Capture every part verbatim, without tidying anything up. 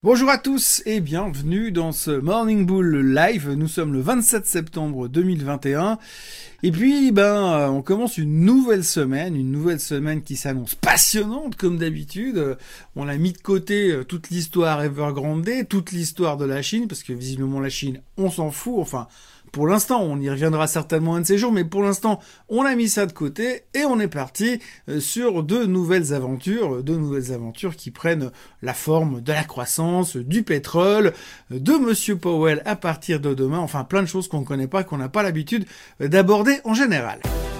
Bonjour à tous et bienvenue dans ce Morning Bull Live. Nous sommes le vingt-sept septembre deux mille vingt et un. Et puis, ben, on commence une nouvelle semaine, une nouvelle semaine qui s'annonce passionnante comme d'habitude. On a mis de côté toute l'histoire Evergrande, toute l'histoire de la Chine, parce que visiblement la Chine, on s'en fout. Enfin, pour l'instant, on y reviendra certainement un de ces jours, mais pour l'instant, on a mis ça de côté et on est parti sur de nouvelles aventures, de nouvelles aventures qui prennent la forme de la croissance, du pétrole, de Monsieur Powell à partir de demain, enfin plein de choses qu'on ne connaît pas, qu'on n'a pas l'habitude d'aborder en général.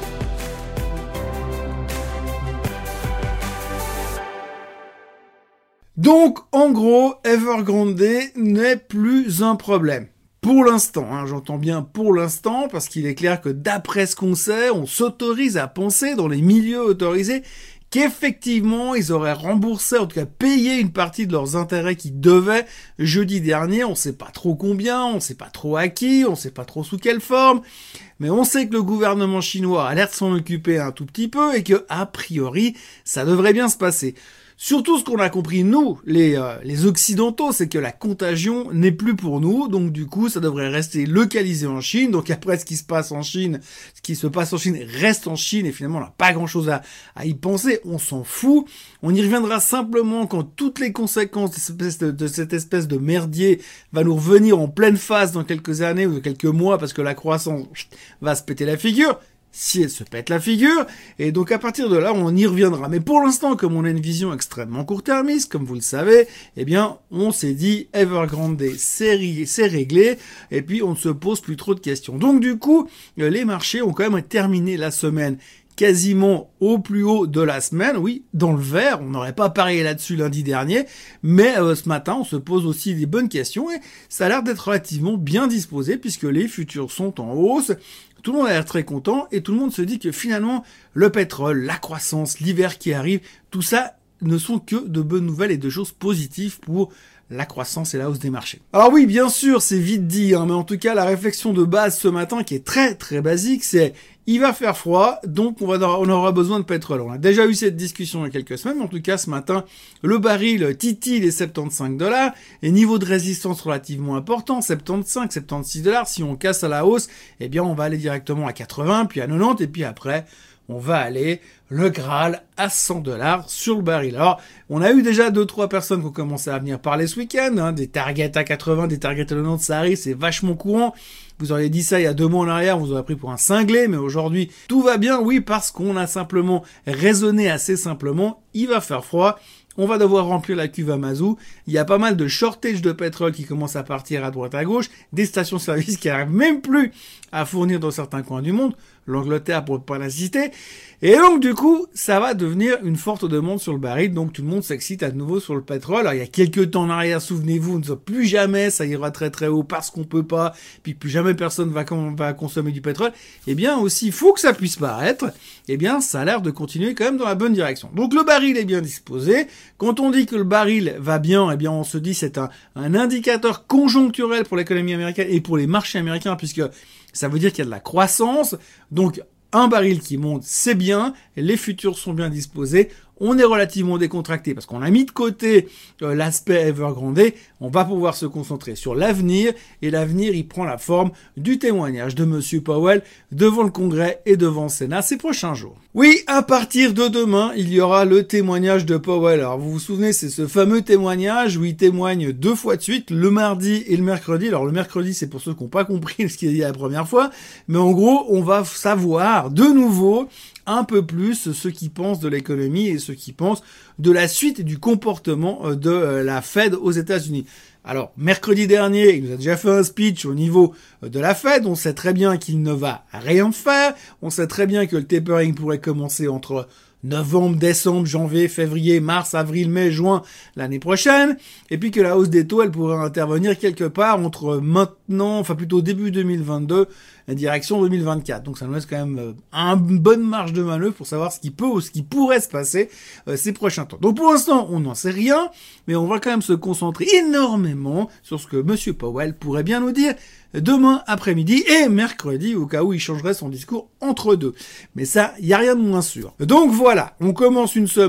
Donc, en gros, Evergrande n'est plus un problème. Pour l'instant, hein, j'entends bien pour l'instant, parce qu'il est clair que d'après ce qu'on sait, on s'autorise à penser dans les milieux autorisés qu'effectivement, ils auraient remboursé, en tout cas payé une partie de leurs intérêts qu'ils devaient jeudi dernier. On sait pas trop combien, on sait pas trop à qui, on sait pas trop sous quelle forme, mais on sait que le gouvernement chinois a l'air de s'en occuper un tout petit peu et que, a priori, ça devrait bien se passer. Surtout, ce qu'on a compris, nous, les, euh, les Occidentaux, c'est que la contagion n'est plus pour nous, donc du coup, ça devrait rester localisé en Chine. Donc après, ce qui se passe en Chine, ce qui se passe en Chine reste en Chine, et finalement, on n'a pas grand-chose à, à y penser, on s'en fout. On y reviendra simplement quand toutes les conséquences de cette espèce de, de, cette espèce de merdier va nous revenir en pleine face dans quelques années ou quelques mois, parce que la croissance va se péter la figure. Si elle se pète la figure, et donc à partir de là, on y reviendra. Mais pour l'instant, comme on a une vision extrêmement court-termiste, comme vous le savez, eh bien, on s'est dit, Evergrande, c'est, c'est réglé, et puis on ne se pose plus trop de questions. Donc du coup, les marchés ont quand même terminé la semaine quasiment au plus haut de la semaine, oui, dans le vert. On n'aurait pas parié là-dessus lundi dernier, mais euh, ce matin, on se pose aussi des bonnes questions, et ça a l'air d'être relativement bien disposé, puisque les futurs sont en hausse. Tout le monde a l'air très content et tout le monde se dit que finalement, le pétrole, la croissance, l'hiver qui arrive, tout ça ne sont que de bonnes nouvelles et de choses positives pour la croissance et la hausse des marchés. Alors oui, bien sûr, c'est vite dit, hein, mais en tout cas, la réflexion de base ce matin, qui est très très basique, c'est il va faire froid, donc on, va, on aura besoin de pétrole. On a déjà eu cette discussion il y a quelques semaines, mais en tout cas, ce matin, le baril titille les soixante-quinze dollars, et niveau de résistance relativement important, soixante-quinze, soixante-seize dollars. Si on casse à la hausse, eh bien, on va aller directement à quatre-vingts, puis à quatre-vingt-dix, et puis après, on va aller le Graal à cent dollars sur le baril. Alors, on a eu déjà deux, trois personnes qui ont commencé à venir parler ce week-end, hein, des targets à quatre-vingts, des targets à quatre-vingt-dix, ça arrive, c'est vachement courant. Vous auriez dit ça il y a deux mois en arrière, vous auriez pris pour un cinglé, mais aujourd'hui, tout va bien, oui, parce qu'on a simplement raisonné assez simplement, il va faire froid, on va devoir remplir la cuve à mazout, il y a pas mal de shortage de pétrole qui commencent à partir à droite à gauche, des stations-service qui n'arrivent même plus à fournir dans certains coins du monde, l'Angleterre pour ne pas la citer, et donc du coup, ça va devenir une forte demande sur le baril, donc tout le monde s'excite à nouveau sur le pétrole. Alors il y a quelques temps en arrière, souvenez-vous, on ne sait plus jamais, ça ira très très haut parce qu'on peut pas, puis plus jamais personne va, va consommer du pétrole, eh bien aussi fou que ça puisse paraître, eh bien ça a l'air de continuer quand même dans la bonne direction. Donc le baril est bien disposé, quand on dit que le baril va bien, eh bien on se dit c'est un, un indicateur conjoncturel pour l'économie américaine et pour les marchés américains, puisque ça veut dire qu'il y a de la croissance, donc un baril qui monte, c'est bien, les futurs sont bien disposés, on est relativement décontracté parce qu'on a mis de côté euh, l'aspect Evergrande, on va pouvoir se concentrer sur l'avenir, et l'avenir, il prend la forme du témoignage de Monsieur Powell devant le Congrès et devant le Sénat ces prochains jours. Oui, à partir de demain, il y aura le témoignage de Powell. Alors, vous vous souvenez, c'est ce fameux témoignage où il témoigne deux fois de suite, le mardi et le mercredi. Alors, le mercredi, c'est pour ceux qui n'ont pas compris ce qu'il a dit la première fois, mais en gros, on va savoir de nouveau un peu plus ceux qui pensent de l'économie et ceux qui pensent de la suite et du comportement de la Fed aux États-Unis. Alors, mercredi dernier, il nous a déjà fait un speech au niveau de la Fed. On sait très bien qu'il ne va rien faire. On sait très bien que le tapering pourrait commencer entre novembre, décembre, janvier, février, mars, avril, mai, juin l'année prochaine, et puis que la hausse des taux, elle pourrait intervenir quelque part entre maintenant, enfin plutôt début deux mille vingt-deux, et direction deux mille vingt-quatre. Donc ça nous laisse quand même une bonne marge de manœuvre pour savoir ce qui peut ou ce qui pourrait se passer euh, ces prochains temps. Donc pour l'instant, on n'en sait rien, mais on va quand même se concentrer énormément sur ce que Monsieur Powell pourrait bien nous dire demain après-midi et mercredi, au cas où il changerait son discours entre deux. Mais ça, il n'y a rien de moins sûr. Donc voilà, on commence une semaine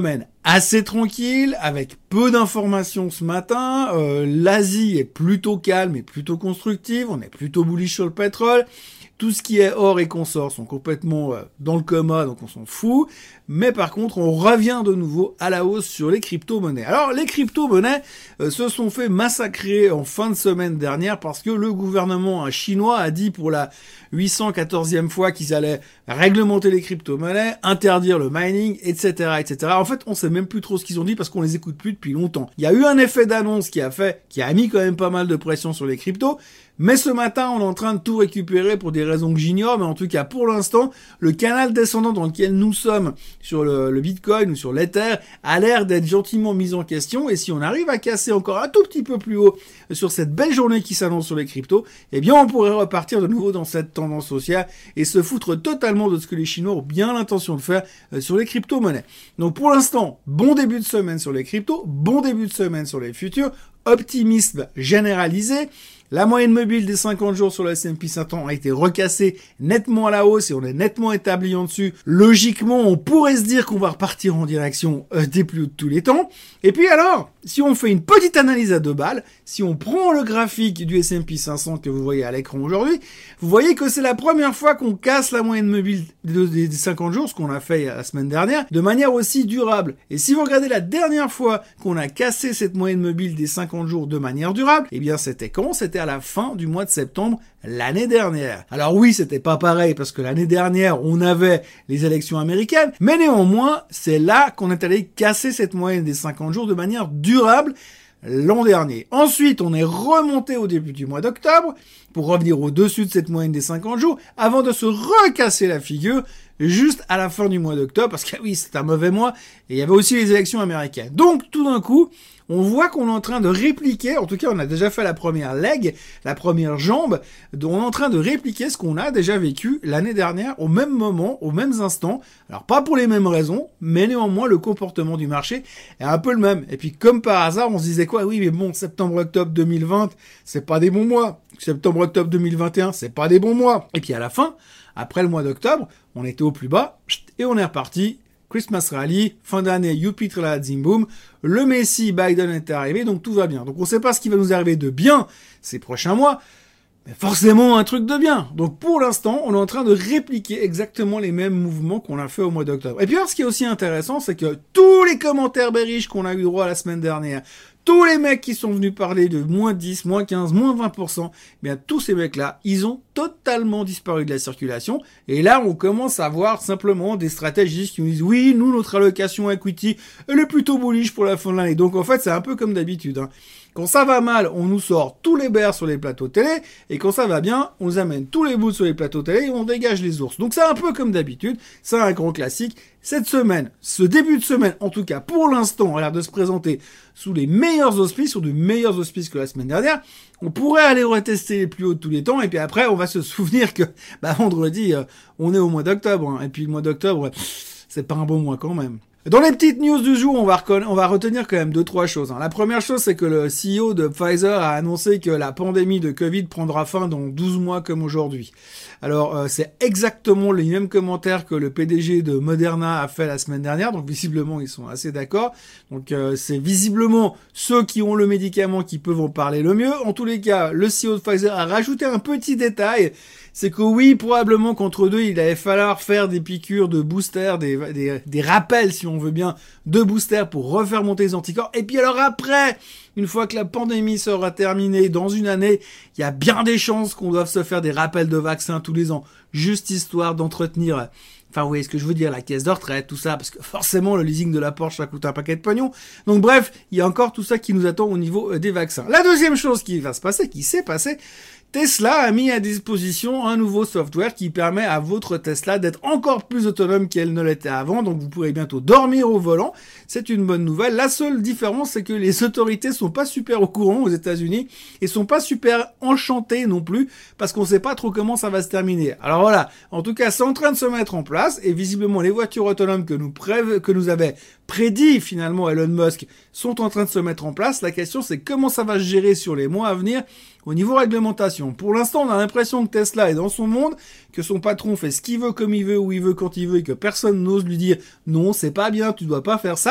assez tranquille, avec peu d'informations ce matin. Euh, L'Asie est plutôt calme et plutôt constructive. On est plutôt bullish sur le pétrole. Tout ce qui est or et consorts sont complètement euh, dans le coma, donc on s'en fout. Mais par contre, on revient de nouveau à la hausse sur les crypto-monnaies. Alors, les crypto-monnaies euh, se sont fait massacrer en fin de semaine dernière parce que le gouvernement chinois a dit pour la huit cent quatorzième fois qu'ils allaient réglementer les crypto-monnaies, interdire le mining, et cetera, et cetera. En fait, on sait même plus trop ce qu'ils ont dit parce qu'on les écoute plus depuis longtemps. Il y a eu un effet d'annonce qui a fait, qui a mis quand même pas mal de pression sur les cryptos. Mais ce matin, on est en train de tout récupérer pour des raisons que j'ignore, mais en tout cas, pour l'instant, le canal descendant dans lequel nous sommes sur le, le Bitcoin ou sur l'Ether a l'air d'être gentiment mis en question. Et si on arrive à casser encore un tout petit peu plus haut sur cette belle journée qui s'annonce sur les cryptos, eh bien, on pourrait repartir de nouveau dans cette tendance haussière et se foutre totalement de ce que les Chinois ont bien l'intention de faire sur les crypto-monnaies. Donc, pour l'instant, bon début de semaine sur les cryptos, bon début de semaine sur les futurs, optimisme généralisé. La moyenne mobile des cinquante jours sur le S and P cinq cents a été recassée nettement à la hausse et on est nettement établi en dessus. Logiquement, on pourrait se dire qu'on va repartir en direction euh, des plus hauts de tous les temps. Et puis alors, si on fait une petite analyse à deux balles, si on prend le graphique du S and P cinq cents que vous voyez à l'écran aujourd'hui, vous voyez que c'est la première fois qu'on casse la moyenne mobile des cinquante jours, ce qu'on a fait la semaine dernière, de manière aussi durable. Et si vous regardez la dernière fois qu'on a cassé cette moyenne mobile des cinquante jours de manière durable, eh bien c'était quand? C'était à la fin du mois de septembre l'année dernière. Alors oui, c'était pas pareil parce que l'année dernière, on avait les élections américaines, mais néanmoins, c'est là qu'on est allé casser cette moyenne des cinquante jours de manière durable l'an dernier. Ensuite, on est remonté au début du mois d'octobre pour revenir au-dessus de cette moyenne des cinquante jours avant de se recasser la figure juste à la fin du mois d'octobre parce que oui, c'est un mauvais mois et il y avait aussi les élections américaines. Donc, tout d'un coup, on voit qu'on est en train de répliquer, en tout cas on a déjà fait la première leg, la première jambe, on est en train de répliquer ce qu'on a déjà vécu l'année dernière au même moment, aux mêmes instants. Alors pas pour les mêmes raisons, mais néanmoins le comportement du marché est un peu le même. Et puis comme par hasard, on se disait quoi? Oui mais bon, septembre-octobre deux mille vingt, c'est pas des bons mois. Septembre-octobre deux mille vingt et un, c'est pas des bons mois. Et puis à la fin, après le mois d'octobre, on était au plus bas et on est reparti. Christmas Rally, fin d'année, Youpi Tralala Zimboum, le Messi Biden est arrivé, donc tout va bien. Donc on sait pas ce qui va nous arriver de bien ces prochains mois, mais forcément un truc de bien. Donc pour l'instant, on est en train de répliquer exactement les mêmes mouvements qu'on a fait au mois d'octobre. Et puis alors, ce qui est aussi intéressant, c'est que tous les commentaires bearish qu'on a eu droit la semaine dernière, tous les mecs qui sont venus parler de moins dix, moins quinze, moins vingt pour cent, eh bien tous ces mecs-là, ils ont totalement disparu de la circulation. Et là, on commence à voir simplement des stratégistes qui nous disent « Oui, nous, notre allocation equity, elle est plutôt bullish pour la fin de l'année. » Donc en fait, c'est un peu comme d'habitude. Hein. Quand ça va mal, on nous sort tous les bears sur les plateaux télé, et quand ça va bien, on nous amène tous les bouts sur les plateaux télé et on dégage les ours. Donc c'est un peu comme d'habitude, c'est un grand classique. Cette semaine, ce début de semaine, en tout cas pour l'instant, a l'air de se présenter sous les meilleurs auspices, sur de meilleurs auspices que la semaine dernière. On pourrait aller retester les plus hauts de tous les temps, et puis après, on va se souvenir que bah, vendredi, euh, on est au mois d'octobre, hein, et puis le mois d'octobre, c'est pas un bon mois quand même. Dans les petites news du jour, on va, on va retenir quand même deux, trois choses. Hein. La première chose, c'est que le C E O de Pfizer a annoncé que la pandémie de Covid prendra fin dans douze mois comme aujourd'hui. Alors, euh, c'est exactement les mêmes commentaires que le P D G de Moderna a fait la semaine dernière, donc visiblement, ils sont assez d'accord. Donc, euh, c'est visiblement ceux qui ont le médicament qui peuvent en parler le mieux. En tous les cas, le C E O de Pfizer a rajouté un petit détail, c'est que oui, probablement qu'entre deux, il allait falloir faire des piqûres de booster, des, des, des rappels, si on veut bien, de booster pour refaire monter les anticorps. Et puis alors après, une fois que la pandémie sera terminée dans une année, il y a bien des chances qu'on doive se faire des rappels de vaccins tous les ans, juste histoire d'entretenir, enfin vous voyez ce que je veux dire, la caisse de retraite, tout ça, parce que forcément le leasing de la Porsche ça coûte un paquet de pognon. Donc bref, il y a encore tout ça qui nous attend au niveau des vaccins. La deuxième chose qui va se passer, qui s'est passée, Tesla a mis à disposition un nouveau software qui permet à votre Tesla d'être encore plus autonome qu'elle ne l'était avant. Donc vous pourrez bientôt dormir au volant. C'est une bonne nouvelle. La seule différence, c'est que les autorités sont pas super au courant aux États-Unis et sont pas super enchantées non plus parce qu'on sait pas trop comment ça va se terminer. Alors voilà. En tout cas, c'est en train de se mettre en place et visiblement les voitures autonomes que nous pré- que nous avait prédit finalement Elon Musk sont en train de se mettre en place. La question, c'est comment ça va se gérer sur les mois à venir. Au niveau réglementation, pour l'instant, on a l'impression que Tesla est dans son monde, que son patron fait ce qu'il veut, comme il veut, où il veut, quand il veut, et que personne n'ose lui dire « Non, c'est pas bien, tu dois pas faire ça ».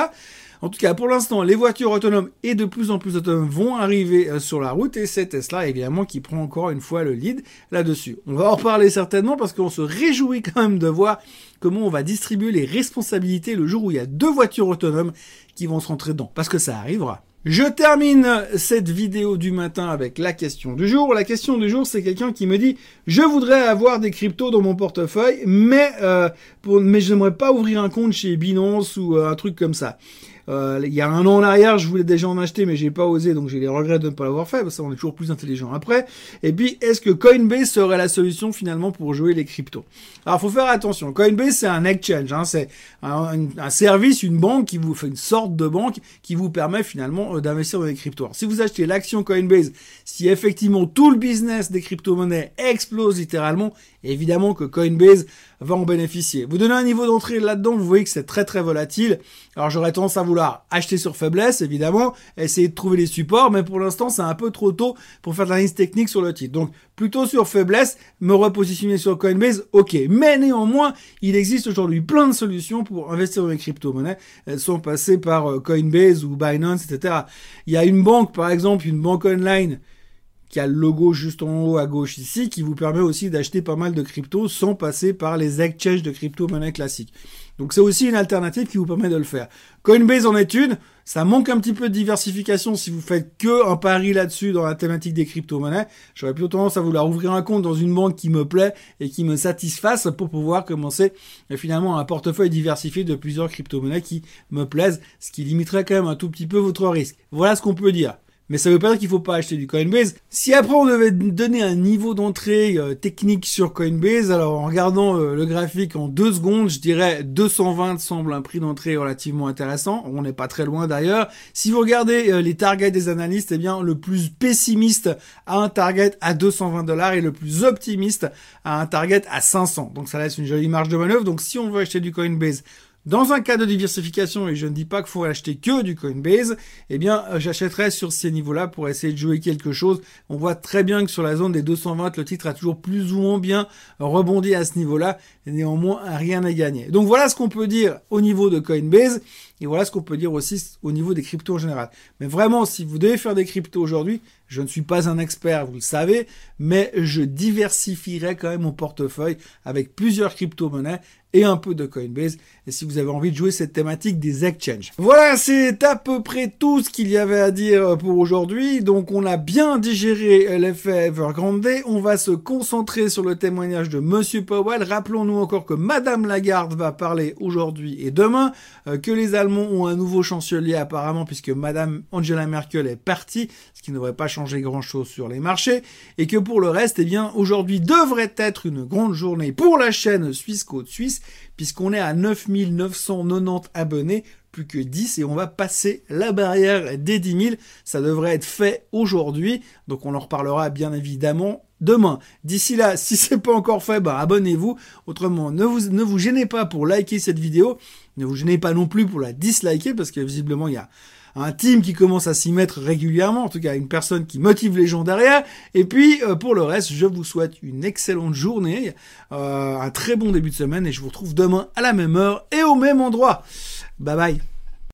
En tout cas, pour l'instant, les voitures autonomes et de plus en plus autonomes vont arriver euh, sur la route et c'est Tesla, évidemment, qui prend encore une fois le lead là-dessus. On va en reparler certainement parce qu'on se réjouit quand même de voir comment on va distribuer les responsabilités le jour où il y a deux voitures autonomes qui vont se rentrer dedans. Parce que ça arrivera. Je termine cette vidéo du matin avec la question du jour. La question du jour, c'est quelqu'un qui me dit « Je voudrais avoir des cryptos dans mon portefeuille, mais, euh, pour, mais je n'aimerais pas ouvrir un compte chez Binance ou euh, un truc comme ça. » Euh, il y a un an en arrière, je voulais déjà en acheter, mais j'ai pas osé, donc j'ai les regrets de ne pas l'avoir fait, parce que ça, on est toujours plus intelligent après. Et puis, est-ce que Coinbase serait la solution finalement pour jouer les cryptos? Alors, faut faire attention. Coinbase, c'est un exchange, hein, c'est un, un service, une banque qui vous fait une sorte de banque qui vous permet finalement euh, d'investir dans les cryptos. Alors, si vous achetez l'action Coinbase, si effectivement tout le business des crypto-monnaies explose littéralement, évidemment que Coinbase va en bénéficier. Vous donnez un niveau d'entrée là-dedans, vous voyez que c'est très très volatile. Alors j'aurais tendance à vouloir acheter sur faiblesse, évidemment, essayer de trouver les supports, mais pour l'instant c'est un peu trop tôt pour faire de l'analyse technique sur le titre. Donc plutôt sur faiblesse, me repositionner sur Coinbase, ok. Mais néanmoins, il existe aujourd'hui plein de solutions pour investir dans les crypto-monnaies. Elles sont passées par Coinbase ou Binance, et cetera. Il y a une banque, par exemple, une banque online, qui a le logo juste en haut à gauche ici, qui vous permet aussi d'acheter pas mal de cryptos sans passer par les exchanges de crypto-monnaies classiques. Donc c'est aussi une alternative qui vous permet de le faire. Coinbase en est une, ça manque un petit peu de diversification si vous faites que un pari là-dessus dans la thématique des crypto-monnaies. J'aurais plutôt tendance à vouloir ouvrir un compte dans une banque qui me plaît et qui me satisfasse pour pouvoir commencer et finalement un portefeuille diversifié de plusieurs crypto-monnaies qui me plaisent, ce qui limiterait quand même un tout petit peu votre risque. Voilà ce qu'on peut dire. Mais ça veut pas dire qu'il faut pas acheter du Coinbase. Si après on devait donner un niveau d'entrée euh, technique sur Coinbase, alors en regardant euh, le graphique en deux secondes, je dirais deux cent vingt semble un prix d'entrée relativement intéressant. On n'est pas très loin d'ailleurs. Si vous regardez euh, les targets des analystes, eh bien le plus pessimiste a un target à deux cent vingt dollars et le plus optimiste a un target à cinq cents. Donc ça laisse une jolie marge de manœuvre. Donc si on veut acheter du Coinbase dans un cas de diversification, et je ne dis pas qu'il faut acheter que du Coinbase, eh bien, j'achèterais sur ces niveaux-là pour essayer de jouer quelque chose. On voit très bien que sur la zone des deux cent vingt, le titre a toujours plus ou moins bien rebondi à ce niveau-là, et néanmoins, rien à gagner. Donc voilà ce qu'on peut dire au niveau de Coinbase, et voilà ce qu'on peut dire aussi au niveau des cryptos en général. Mais vraiment, si vous devez faire des cryptos aujourd'hui, je ne suis pas un expert, vous le savez, mais je diversifierai quand même mon portefeuille avec plusieurs crypto-monnaies et un peu de Coinbase, et si vous avez envie de jouer cette thématique des exchanges. Voilà, c'est à peu près tout ce qu'il y avait à dire pour aujourd'hui. Donc on a bien digéré l'effet Evergrande, on va se concentrer sur le témoignage de Monsieur Powell. Rappelons-nous encore que Madame Lagarde va parler aujourd'hui et demain, euh, que les Allemands ont un nouveau chancelier apparemment, puisque Madame Angela Merkel est partie, ce qui ne devrait pas changer grand-chose sur les marchés, et que pour le reste, eh bien, aujourd'hui devrait être une grande journée pour la chaîne Suisse Côte Suisse, puisqu'on est à neuf mille neuf cent quatre-vingt-dix abonnés, plus que dix, et on va passer la barrière des dix mille. Ça devrait être fait aujourd'hui, donc on en reparlera bien évidemment demain. D'ici là, si c'est pas encore fait, bah abonnez-vous. Autrement, ne vous, ne vous gênez pas pour liker cette vidéo, ne vous gênez pas non plus pour la disliker, parce que visiblement il y a un team qui commence à s'y mettre régulièrement, en tout cas une personne qui motive les gens derrière. Et puis euh, pour le reste, je vous souhaite une excellente journée, euh, un très bon début de semaine, et je vous retrouve demain à la même heure et au même endroit. Bye bye.